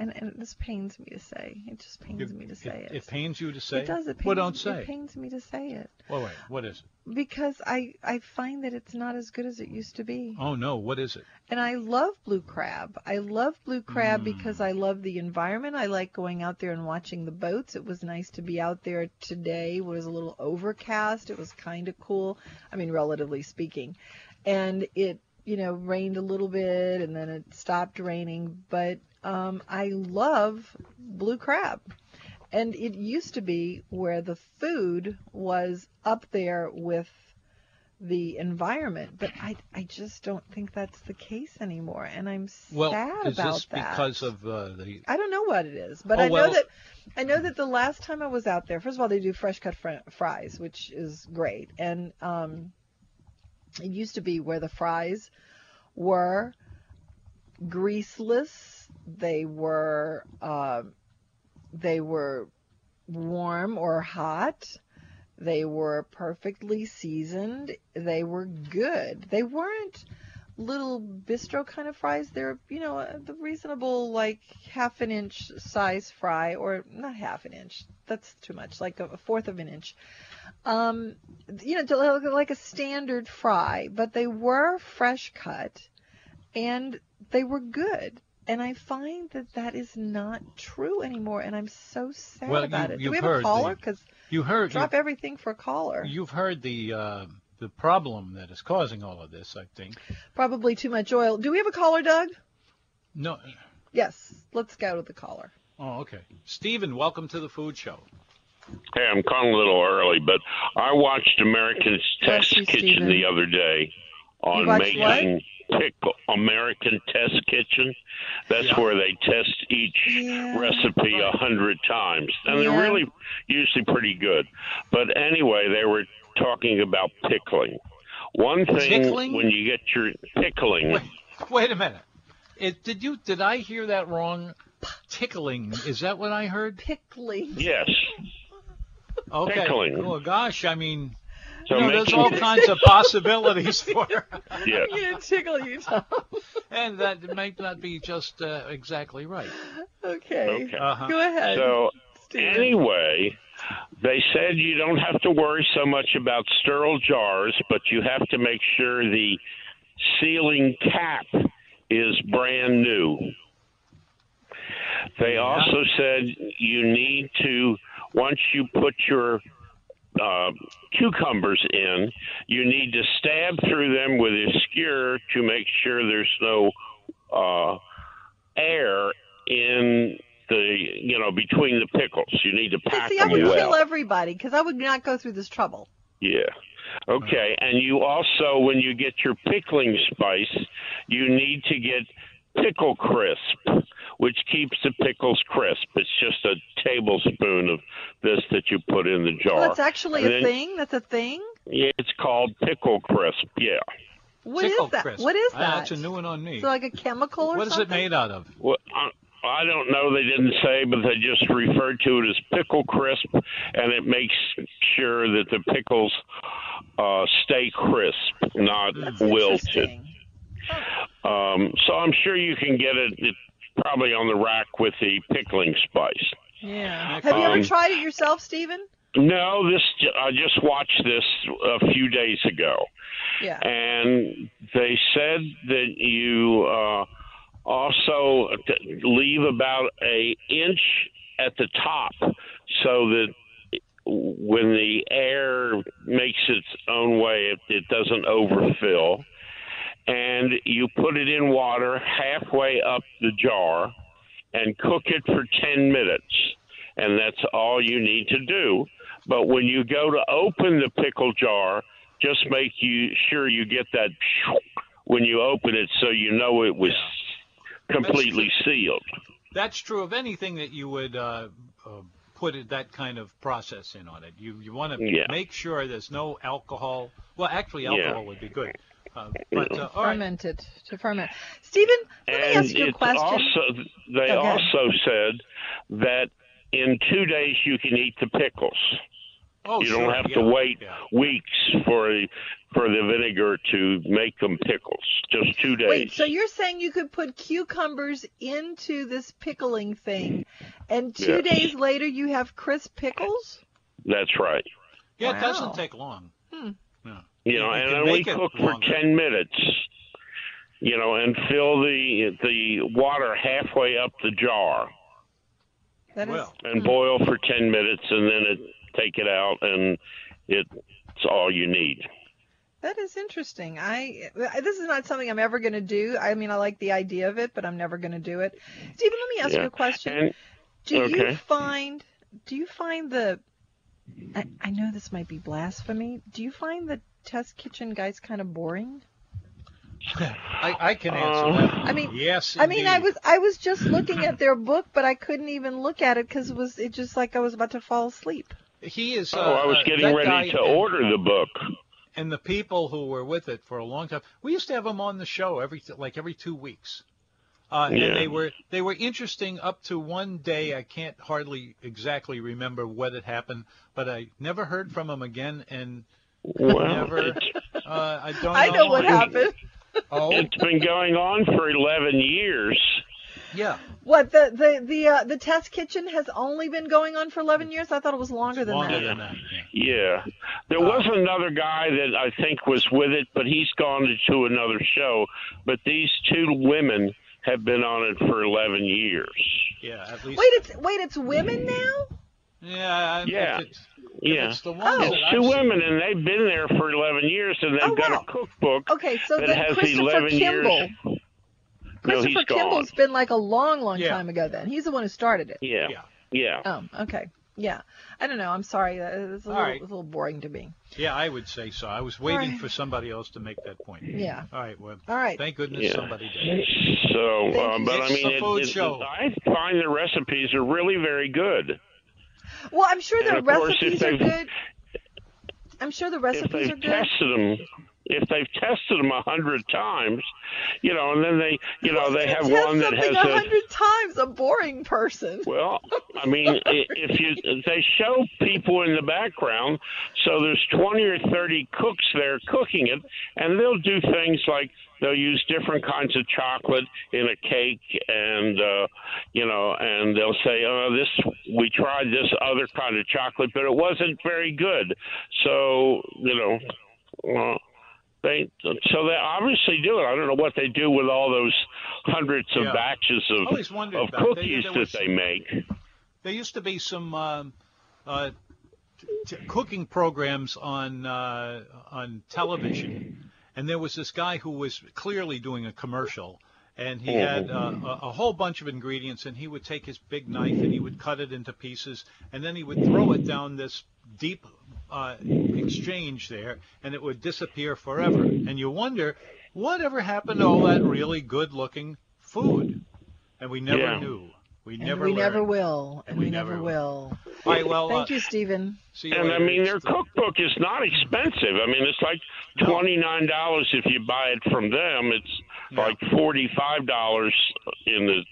and, and this pains me to say. It just pains It, me to say it, it. it pains you to say It does. It pains, Well, don't say. It pains me to say it. Well, wait. What is it? Because I, I find that it's not as good as it used to be. Oh, no. What is it? And I love blue crab. I love blue crab Mm. because I love the environment. I like going out there and watching the boats. It was nice to be out there today. It was a little overcast. It was kind of cool. I mean, relatively speaking. And it, you know, rained a little bit and then it stopped raining. But um, I love blue crab. And it used to be where the food was up there with the environment, but I, I just don't think that's the case anymore, and I'm Well, sad is about this that. because of uh, the... I don't know what it is, but Oh, I know well- that I know that the last time I was out there, first of all, they do fresh cut fr- fries, which is great, and um, it used to be where the fries were greaseless, they were uh, they were warm or hot. They were perfectly seasoned. They were good. They weren't little bistro kind of fries. They're, you know, uh, the reasonable, like, half an inch size fry, or not half an inch. That's too much, like a, a fourth of an inch. Um, you know, to- like a standard fry, but they were fresh cut, and they were good. And I find that that is not true anymore, and I'm so sad Well, about you- it. Do you've we have a heard caller? the- Because You heard... drop you, everything for a caller. You've heard the uh, the problem that is causing all of this, I think. Probably too much oil. Do we have a caller, Doug? No... Yes. Let's go to the caller. Oh, okay. Stephen, welcome to the Food Show. Hey, I'm calling a little early, but I watched American Bless Test you, Kitchen Stephen. the other day on watched making pickle. American Test Kitchen. That's Yeah. where they test each Yeah. recipe a hundred times, and Yeah. they're really usually pretty good. But anyway, they were talking about pickling. One thing Pickling? when you get your pickling. Wait, wait a minute. It, did you? Did I hear that wrong? Tickling. Is that what I heard? Pickling. Yes. Okay. Pickling. Well, gosh, I mean, So you know, there's making- all kinds of possibilities for Yeah. I'm going to tickle you, Tom. and that might not be just uh, exactly right. Okay. Okay. Uh-huh. Go ahead. So Stephen. anyway, they said you don't have to worry so much about sterile jars, but you have to make sure the sealing cap is brand new. They Yeah. also said you need to, once you put your uh, cucumbers in, you need to stab through them with a skewer to make sure there's no uh, air in the, you know, between the pickles. You need to pack See, I them would well. kill everybody because I would not go through this trouble. Yeah. Okay. And you also, when you get your pickling spice, you need to get pickle crisp, which keeps the pickles crisp. It's just a tablespoon of this that you put in the jar. Well, that's actually And a then- thing. That's a thing. Yeah, it's called pickle crisp. Yeah. What is Tickle that? crisp. What is Ah, that? that's a new one on me. Is it like a chemical or What is something? it made out of? Well, I, I don't know. They didn't say, but they just referred to it as pickle crisp, and it makes sure that the pickles uh, stay crisp, not That's wilted. interesting. Um, so I'm sure you can get it, it probably on the rack with the pickling spice. Yeah. Next Have you ever Um, tried it yourself, Stephen? No, this I just watched this a few days ago, Yeah. and they said that you uh, also t- leave about a inch at the top so that when the air makes its own way, it, it doesn't overfill. And you put it in water halfway up the jar and cook it for ten minutes. And that's all you need to do. But when you go to open the pickle jar, just make you sure you get that when you open it so you know it was completely sealed. That's true of anything that you would uh, uh, put it, that kind of process in on it. You you want to Yeah. make sure there's no alcohol. Well, actually, Yeah. alcohol would be good. Uh, but uh, all right. Ferment it to ferment. Stephen, let me And ask you a it's question. also they Go ahead. also said that in two days you can eat the pickles. Oh, you sure, don't have yeah, to wait yeah. weeks for the for the vinegar to make them pickles. Just two days. Wait, so you're saying you could put cucumbers into this pickling thing, and two Yes. days later you have crisp pickles? That's right. Yeah, Wow. it doesn't take long. Hmm. Yeah. You know, you and can then we make it cook for longer. ten minutes. You know, and fill the the water halfway up the jar, That is, Well, and boil for ten minutes, and then it take it out, and it's all you need. that is interesting. I this is not something I'm ever going to do. I mean, I like the idea of it, but I'm never going to do it. Stephen, let me ask Yeah. you a question. And Do you okay. find do you find the I, I know this might be blasphemy. Do you find the test kitchen guys kind of boring? I, I can answer Um, that. I mean, yes, I mean, I indeed. was I was just looking at their book, but I couldn't even look at it because it was it just like I was about to fall asleep. He is. Uh, oh, I was uh, getting that ready guy to and, order the book. and the people who were with it for a long time. We used to have them on the show every like every two weeks, uh, Yeah. and they were they were interesting up to one day. I can't hardly exactly remember what had happened, but I never heard from them again, and Well, never. it's, Uh, I don't. I know what happened. Oh, it's been going on for eleven years. yeah. What the the the uh, the test kitchen has only been going on for eleven years? I thought it was longer than Longer that. than that. Yeah. Yeah. There was another guy that I think was with it, but he's gone to another show. But these two women have been on it for eleven years. Yeah. At least. Wait, it's wait, it's women now? Yeah. I- Yeah. If it's, Yeah. if it's the ones Oh. that It's I've two seen- women, and they've been there for eleven years, and they've Oh, got wow. a cookbook Okay, so that then has Christopher eleven Kimball. years. No, Christopher he's gone. Kimball's been like a long, long Yeah. time ago. Then he's the one who started it. Yeah. Yeah. Yeah. Oh, okay. Yeah. I don't know. I'm sorry. Uh, It's a All little, right. it's a little boring to me. Yeah, I would say so. I was waiting right. for somebody else to make that point. Yeah. All right. Well, All right. thank goodness Yeah. somebody did. So, Thank uh, you. but I It's mean, the it, food it, show. I find the recipes are really very good. Well, I'm sure And the of course, if recipes are they've- good. I'm sure the If recipes they've are good. tested them, if they've tested them a hundred times, you know, and then they, you know, they have Test one that something has a a. hundred times. A boring person. Well, I mean, i- if you they show people in the background, so there's twenty or thirty cooks there cooking it, and they'll do things like they'll use different kinds of chocolate in a cake, and uh, you know, and they'll say, "Oh, this we tried this other kind of chocolate, but it wasn't very good." So you know. Uh, They so they obviously do it. I don't know what they do with all those hundreds of Yeah. batches of, Always wondered of about it. They- cookies there that was- they make. There used to be some um, uh, t- t- cooking programs on uh, on television, and there was this guy who was clearly doing a commercial, and he had uh, a, a whole bunch of ingredients, and he would take his big knife and he would cut it into pieces, and then he would throw it down this deep uh, exchange there, and it would disappear forever. And you wonder, whatever happened to all that really good-looking food? And we never Yeah. knew. We And never we never learned. will. And We we, never, never will. All right, well, Thank uh, you, Stephen. see you And I later. mean, their It's the- cookbook is not expensive. I mean, it's like No. twenty-nine dollars if you buy it from them. It's Yeah. like forty-five dollars in the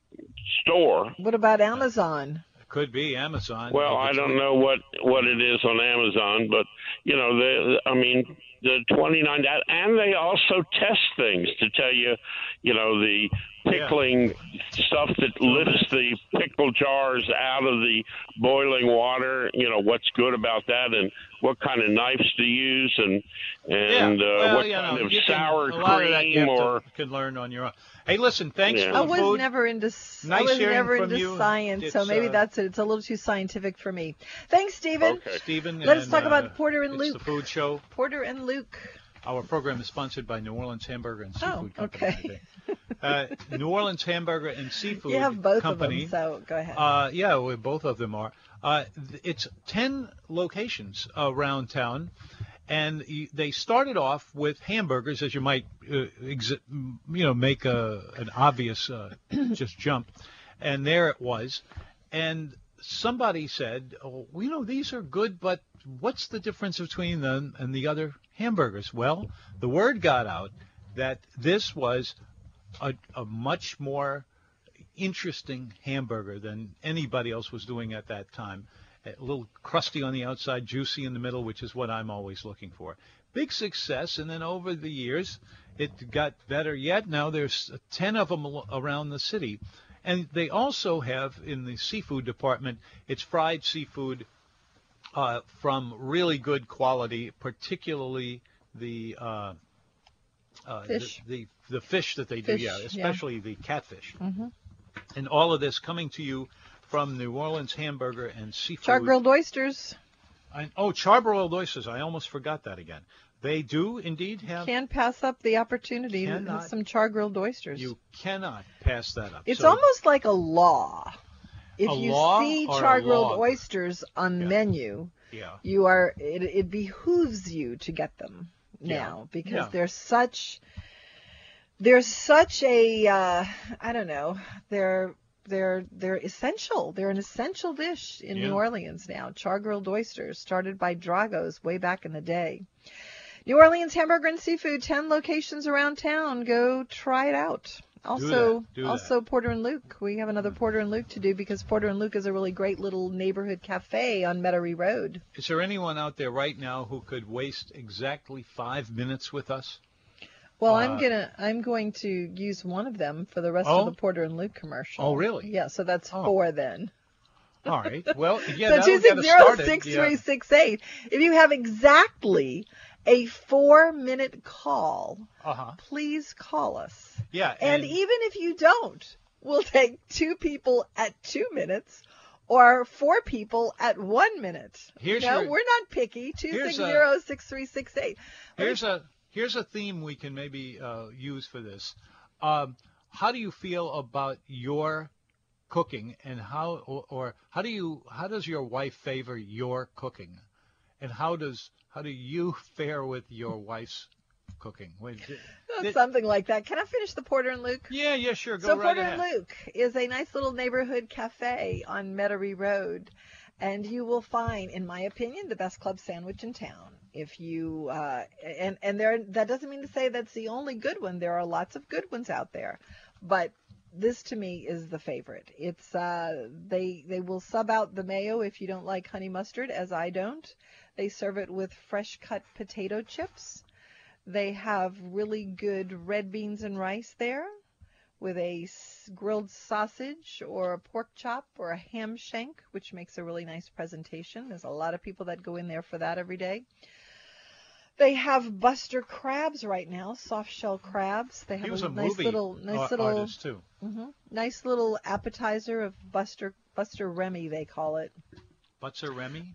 store. What about Amazon? Could be Amazon. Well, If I it's don't with- know what what it is on Amazon, but you know, the I mean, the twenty-nine dollars, and they also test things to tell you, you know, the pickling stuff that lifts the pickle jars out of the boiling water. You know, what's good about that, and what kind of knives to use, and and yeah. uh, well, what you kind know, of you can, sour a lot of that you cream have to- or. can learn on your own. Hey, listen, thanks Yeah. for I the was food. never into s- I Nice was hearing never from into you. science, so It's, maybe uh, that's it. It's a little too scientific for me. Thanks, Stephen. Okay. Stephen, Let's and, talk uh, about Porter and it's Luke. the food show. Porter and Luke. Our program is sponsored by New Orleans Hamburger and Oh, Seafood Company. okay. today. Uh, New Orleans Hamburger and Seafood You have both Company. of them, so go ahead. Uh, yeah, well, both of them are. Uh, th- it's ten locations around town, and y- they started off with hamburgers, as you might, uh, ex- you know, make a, an obvious uh, just jump. And there it was. And somebody said, oh, you know, these are good, but what's the difference between them and the other hamburgers? Well, the word got out that this was a, a much more interesting hamburger than anybody else was doing at that time. a little crusty on the outside, juicy in the middle, which is what I'm always looking for. Big success, and then over the years, it got better yet. Now there's ten of them around the city. And they also have, in the seafood department, it's fried seafood uh, from really good quality, particularly the uh, uh, fish. The, the the fish that they do, Fish, yeah, especially yeah. the catfish. Mm-hmm. And all of this coming to you from New Orleans Hamburger and Seafood. Char-grilled oysters. I, oh, charbroiled oysters. I almost forgot that again. They do indeed have. Can't pass up the opportunity to Cannot. have some char-grilled oysters. You cannot pass that up. It's So- almost like a law. If A you law see or a char-grilled log? oysters on the Yeah. menu, Yeah. you are it, it behooves you to get them Yeah. now because Yeah. they're such they're such a uh, I don't know they're they're they're essential. They're an essential dish in Yeah. New Orleans now. Char-grilled oysters started by Drago's way back in the day. New Orleans Hamburger and Seafood, ten locations around town. Go try it out. Also, that. Do also Porter and Luke. We have another Porter and Luke to do because Porter and Luke is a really great little neighborhood cafe on Metairie Road. Is there anyone out there right now who could waste exactly five minutes with us? Well, Uh, I'm gonna I'm going to use one of them for the rest Oh? of the Porter and Luke commercial. Oh, really? Yeah, so that's Oh. four then. All right. Well, yeah, so that'll two get six us zero started. six Yeah. three six eight. If you have exactly a four minute call, Uh-huh. please call us. Yeah. And even if you don't, we'll take two people at two minutes or four people at one minute. Here's no, your- we're not picky. two six here's zero six three six eight. Here's a here's a theme we can maybe uh, use for this. Um, how do you feel about your cooking, and how or, or how do you how does your wife favor your cooking, and how does how do you fare with your wife's cooking? Wait, did- did- Something like that. Can I finish the Porter and Luke? yeah, yeah, sure. Go so right Porter ahead. and Luke is a nice little neighborhood cafe on Metairie Road, and you will find, in my opinion, the best club sandwich in town. If you uh, and and there that doesn't mean to say that's the only good one. There are lots of good ones out there, but this to me is the favorite. It's uh, they they will sub out the mayo if you don't like honey mustard, as I don't. They serve it with fresh cut potato chips. They have really good red beans and rice there with a s- grilled sausage or a pork chop or a ham shank, which makes a really nice presentation. There's a lot of people that go in there for that every day. They have Buster crabs right now, soft shell crabs. They have He was a, a nice movie little, nice ar- little, artist too. mhm, nice little appetizer of Buster Buster Remy, they call it. Butzer Remy.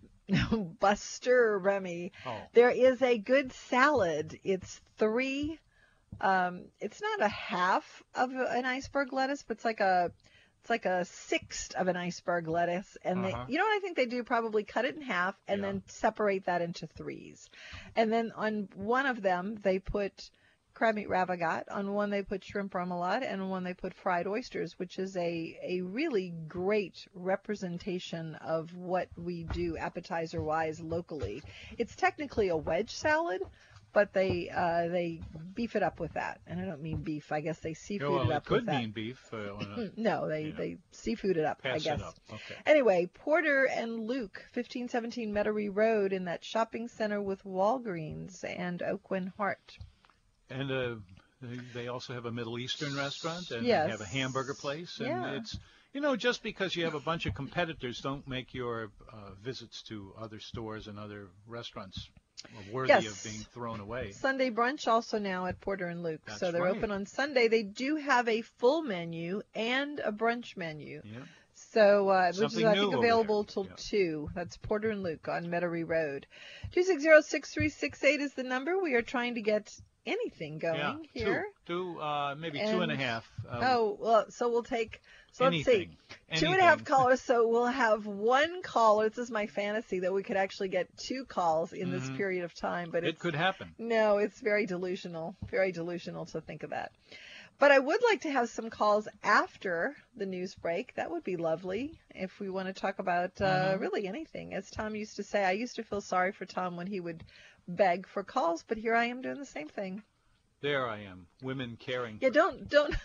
Buster Remy. Oh, There is a good salad. It's three. Um, it's not a half of an iceberg lettuce, but it's like a, it's like a sixth of an iceberg lettuce. And Uh-huh. they, you know what I think they do? Probably cut it in half and Yeah. then separate that into threes. And then on one of them they put crab meat ravagate. On one they put shrimp remoulade, and on one they put fried oysters, which is a a really great representation of what we do appetizer wise locally. It's technically a wedge salad, but they uh, they beef it up with that. And I don't mean beef. I guess they seafood well, it it up could with that. mean beef. Uh, on a- No, they Yeah. they seafood it up. I pass guess. it up. Okay. Anyway, Porter and Luke, fifteen seventeen Metairie Road, in that shopping center with Walgreens and Oakland Hart. And uh, they- they also have a Middle Eastern restaurant, and Yes. they have a hamburger place. And Yeah. it's, you know, just because you have a bunch of competitors, don't make your uh, visits to other stores and other restaurants worthy Yes. of being thrown away. Sunday brunch also now at Porter and Luke. That's so they're right. open on Sunday. They do have a full menu and a brunch menu. Yeah. So, uh, which is, Something I new think, over available there. till Yeah. two. That's Porter and Luke on Metairie Road. two six zero six three six eight is the number. We are trying to get anything going Yeah, here. two, two uh, maybe two and a And- half. Um, Oh, well, so we'll take, so let's see. anything. Two and a half Anything. callers, so we'll have one caller. This is my fantasy that we could actually get two calls in this Mhm. period of time, but It it's, could happen. no, it's very delusional, very delusional to think of that. But I would like to have some calls after the news break. That would be lovely if we want to talk about uh, Mhm. really anything. As Tom used to say, I used to feel sorry for Tom when he would beg for calls, but here I am doing the same thing. There I am. Women caring. Yeah, don't don't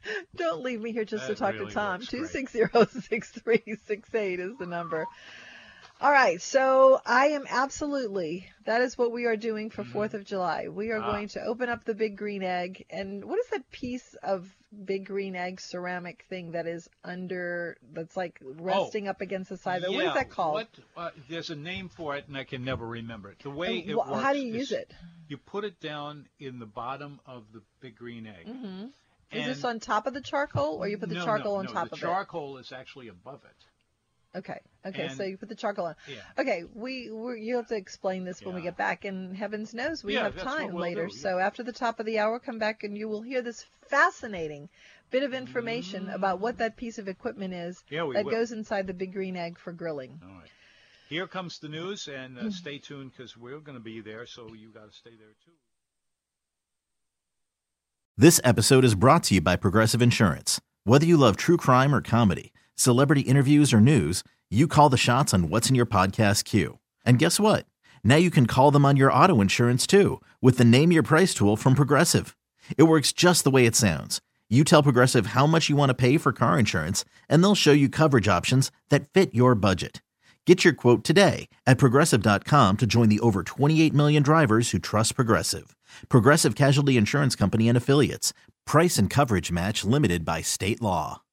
don't leave me here just to That talk really to Tom. works Two great. six zero six three six eight is the number. All right, so I am absolutely, that is what we are doing for Mhm. fourth of July. We are Ah. going to open up the Big Green Egg. And what is that piece of Big Green Egg ceramic thing that is under, that's like resting up against the side? What Yeah, is that called? What, uh, there's a name for it, and I can never remember it. The way And it wh- works how do you is use it? you put it down in the bottom of the Big Green Egg. hmm Is And- this on top of the charcoal, or you put the no, charcoal no, on no, top the of charcoal is actually above it. it? Okay, okay, and- so you put the charcoal on. Yeah. Okay, we we you have to explain this when we Yeah. get back, and heavens knows we Yeah, have that's what time we'll later. do, yeah. So after the top of the hour, come back and you will hear this fascinating bit of information about what that piece of equipment is Yeah, we that will. goes inside the Big Green Egg for grilling. All right. Here comes the news, and Mm. uh, stay tuned because we're going to be there, so you got to stay there too. This episode is brought to you by Progressive Insurance. Whether you love true crime or comedy, celebrity interviews or news, you call the shots on what's in your podcast queue. And guess what? Now you can call them on your auto insurance too with the Name Your Price tool from Progressive. It works just the way it sounds. You tell Progressive how much you want to pay for car insurance, and they'll show you coverage options that fit your budget. Get your quote today at Progressive dot com to join the over twenty-eight million drivers who trust Progressive. Progressive Casualty Insurance Company and Affiliates. Price and coverage match limited by state law.